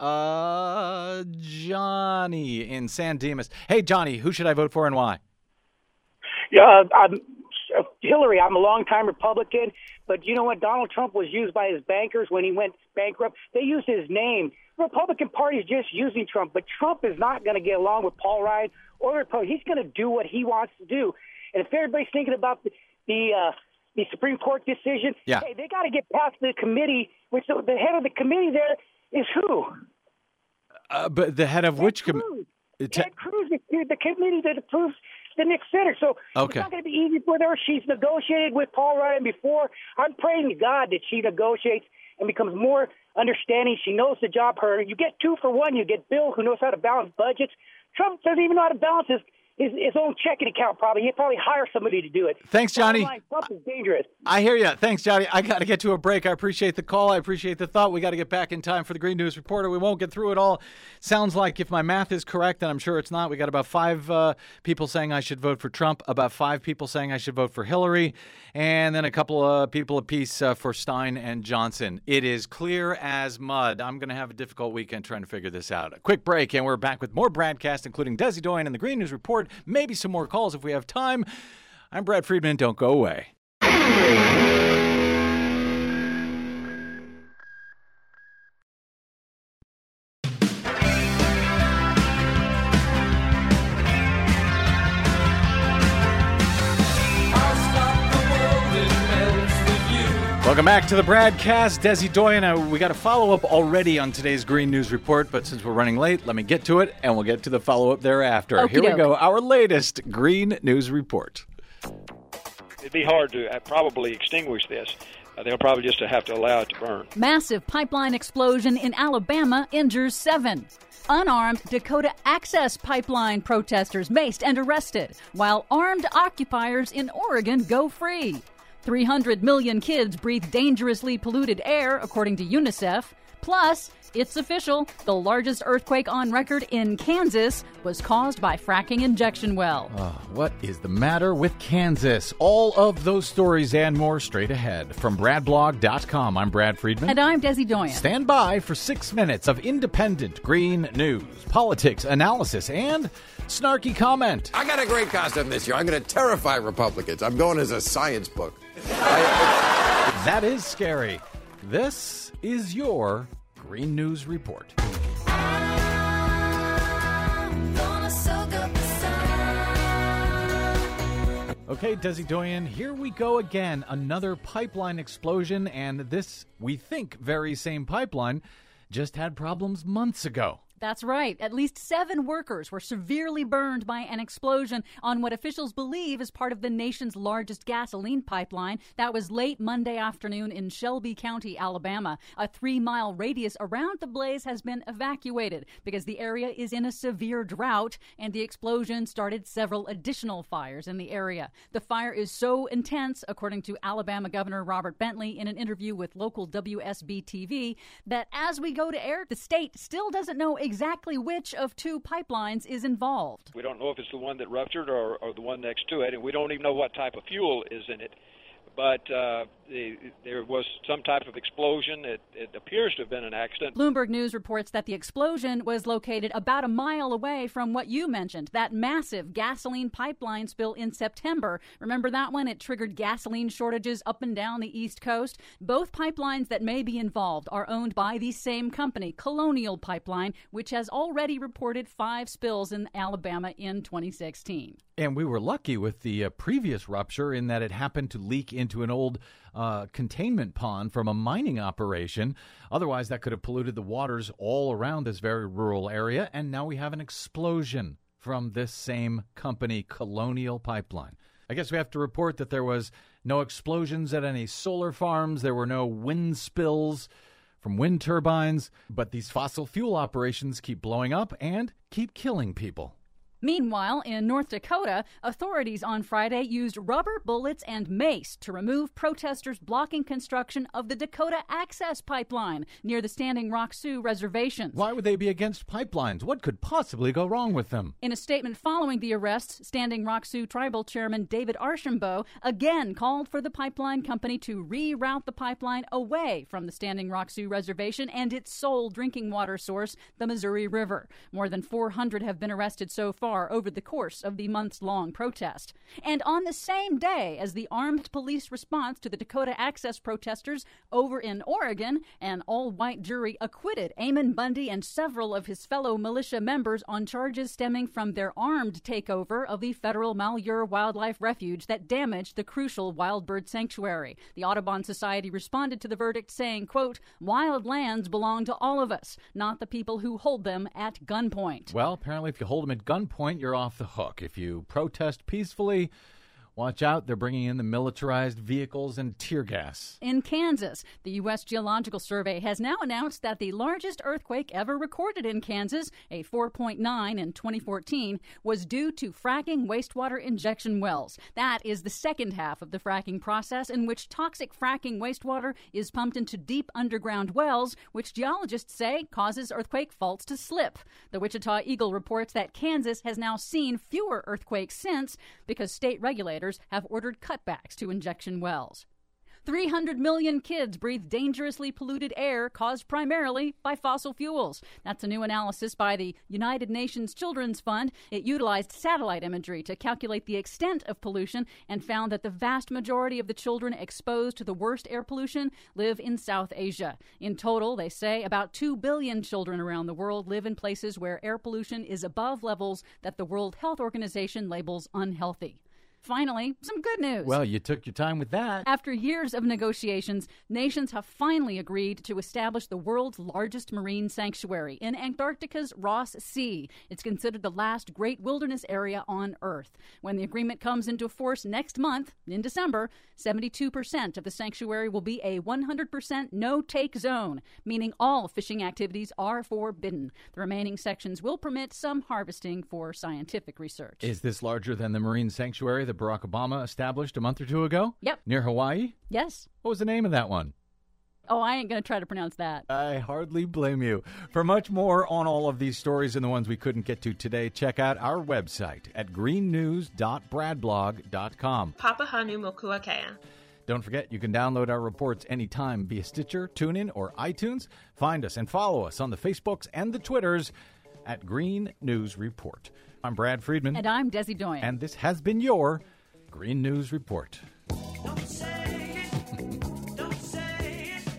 Johnny in San Dimas. Hey, Johnny, who should I vote for and why? Yeah, Hillary. I'm a longtime Republican, but you know what? Donald Trump was used by his bankers when he went bankrupt. They used his name. The Republican Party is just using Trump, but Trump is not going to get along with Paul Ryan or the Republicans. He's going to do what he wants to do. And if everybody's thinking about the Supreme Court decision, hey, they got to get past the committee, which the head of the committee there is who? But the head of which committee? Ted Cruz, the committee that approves the next senator. So it's not going to be easy for her. She's negotiated with Paul Ryan before. I'm praying to God that she negotiates and becomes more understanding. She knows the job. You get 2 for 1. You get Bill, who knows how to balance budgets. Trump doesn't even know how to balance his own checking account. Probably he'd probably hire somebody to do it. Thanks, Johnny. Trump is dangerous. I hear you. Thanks, Johnny. I got to get to a break. I appreciate the call. I appreciate the thought. We got to get back in time for the Green News Reporter. We won't get through it all. Sounds like, if my math is correct, and I'm sure it's not, we got about 5 people saying I should vote for Trump, about 5 people saying I should vote for Hillary, and then a couple of people apiece for Stein and Johnson. It is clear as mud. I'm going to have a difficult weekend trying to figure this out. A quick break, and we're back with more BradCast, including Desi Doyen and the Green News Report. Maybe some more calls if we have time. I'm Brad Friedman. Don't go away. Welcome back to the BradCast. Desi Doyen, we got a follow-up already on today's Green News Report, but since we're running late, let me get to it, and we'll get to the follow-up thereafter. Okey-doke. Here we go, our latest Green News Report. It'd be hard to probably extinguish this. They'll probably just have to allow it to burn. Massive pipeline explosion in Alabama injures 7. Unarmed Dakota Access Pipeline protesters maced and arrested, while armed occupiers in Oregon go free. 300 million kids breathe dangerously polluted air, according to UNICEF. Plus, it's official, the largest earthquake on record in Kansas was caused by fracking injection well. What is the matter with Kansas? All of those stories and more straight ahead. From BradBlog.com, I'm Brad Friedman. And I'm Desi Doyen. Stand by for 6 minutes of independent green news, politics, analysis, and snarky comment. I got a great costume this year. I'm going to terrify Republicans. I'm going as a science book. That is scary. This is your Green News Report. Okay, Desi Doyen, here we go again. Another pipeline explosion, and this, we think, very same pipeline just had problems months ago. That's right. At least 7 workers were severely burned by an explosion on what officials believe is part of the nation's largest gasoline pipeline. That was late Monday afternoon in Shelby County, Alabama. A 3-mile radius around the blaze has been evacuated because the area is in a severe drought, and the explosion started several additional fires in the area. The fire is so intense, according to Alabama Governor Robert Bentley in an interview with local WSB-TV, that as we go to air, the state still doesn't know exactly which of 2 pipelines is involved. We don't know if it's the one that ruptured or the one next to it, and we don't even know what type of fuel is in it. But there was some type of explosion. It appears to have been an accident. Bloomberg News reports that the explosion was located about a mile away from what you mentioned, that massive gasoline pipeline spill in September. Remember that one? It triggered gasoline shortages up and down the East Coast. Both pipelines that may be involved are owned by the same company, Colonial Pipeline, which has already reported 5 spills in Alabama in 2016. And we were lucky with the previous rupture in that it happened to leak into an old containment pond from a mining operation. Otherwise, that could have polluted the waters all around this very rural area. And now we have an explosion from this same company, Colonial Pipeline. I guess we have to report that there was no explosions at any solar farms. There were no wind spills from wind turbines. But these fossil fuel operations keep blowing up and keep killing people. Meanwhile, in North Dakota, authorities on Friday used rubber bullets and mace to remove protesters blocking construction of the Dakota Access Pipeline near the Standing Rock Sioux Reservation. Why would they be against pipelines? What could possibly go wrong with them? In a statement following the arrests, Standing Rock Sioux Tribal Chairman David Archambault again called for the pipeline company to reroute the pipeline away from the Standing Rock Sioux Reservation and its sole drinking water source, the Missouri River. More than 400 have been arrested so far over the course of the months-long protest. And on the same day as the armed police response to the Dakota Access protesters over in Oregon, an all-white jury acquitted Eamon Bundy and several of his fellow militia members on charges stemming from their armed takeover of the federal Malheur Wildlife Refuge that damaged the crucial wild bird sanctuary. The Audubon Society responded to the verdict saying, quote, "Wild lands belong to all of us, not the people who hold them at gunpoint." Well, apparently if you hold them at gunpoint, you're off the hook. If you protest peacefully, Watch out, they're bringing in the militarized vehicles and tear gas. In Kansas, the U.S. Geological Survey has now announced that the largest earthquake ever recorded in Kansas, a 4.9 in 2014, was due to fracking wastewater injection wells. That is the second half of the fracking process, in which toxic fracking wastewater is pumped into deep underground wells, which geologists say causes earthquake faults to slip. The Wichita Eagle reports that Kansas has now seen fewer earthquakes since because state regulators have ordered cutbacks to injection wells. 300 million kids breathe dangerously polluted air caused primarily by fossil fuels. That's a new analysis by the United Nations Children's Fund. It utilized satellite imagery to calculate the extent of pollution and found that the vast majority of the children exposed to the worst air pollution live in South Asia. In total, they say about 2 billion children around the world live in places where air pollution is above levels that the World Health Organization labels unhealthy. Finally, some good news. Well, you took your time with that. After years of negotiations, nations have finally agreed to establish the world's largest marine sanctuary in Antarctica's Ross Sea. It's considered the last great wilderness area on Earth. When the agreement comes into force next month, in December, 72% of the sanctuary will be a 100% no-take zone, meaning all fishing activities are forbidden. The remaining sections will permit some harvesting for scientific research. Is this larger than the marine sanctuary that Barack Obama established a month or two ago? Yep. Near Hawaii? Yes. What was the name of that one? Oh, I ain't going to try to pronounce that. I hardly blame you. For much more on all of these stories and the ones we couldn't get to today, check out our website at greennews.bradblog.com. Papahanu Mokuakea. Don't forget, you can download our reports anytime via Stitcher, TuneIn, or iTunes. Find us and follow us on the Facebooks and the Twitters at Green News Report. I'm Brad Friedman. And I'm Desi Doyen. And this has been your Green News Report. Don't say it. Don't say it.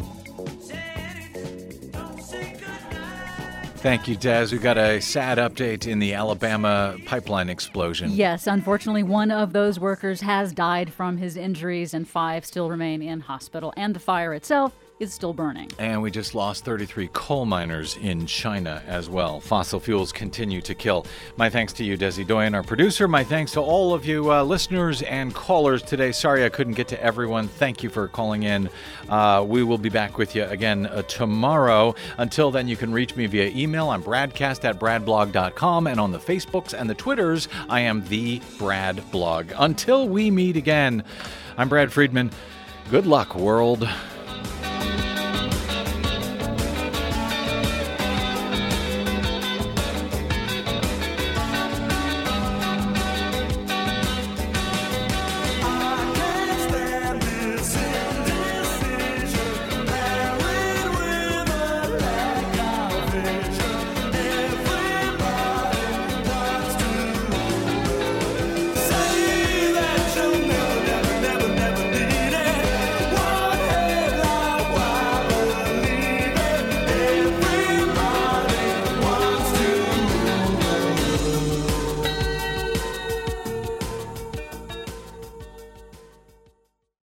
Say it. Don't say goodnight. Thank you, Des. We got a sad update in the Alabama pipeline explosion. Yes, unfortunately, one of those workers has died from his injuries, and 5 still remain in hospital. And the fire itself is still burning. And we just lost 33 coal miners in China as well. Fossil fuels continue to kill. My thanks to you, Desi Doyen, our producer. My thanks to all of you listeners and callers today. Sorry I couldn't get to everyone. Thank you for calling in. We will be back with you again tomorrow. Until then, you can reach me via email. I'm bradcast@bradblog.com. And on the Facebooks and the Twitters, I am the Brad Blog. Until we meet again, I'm Brad Friedman. Good luck, world.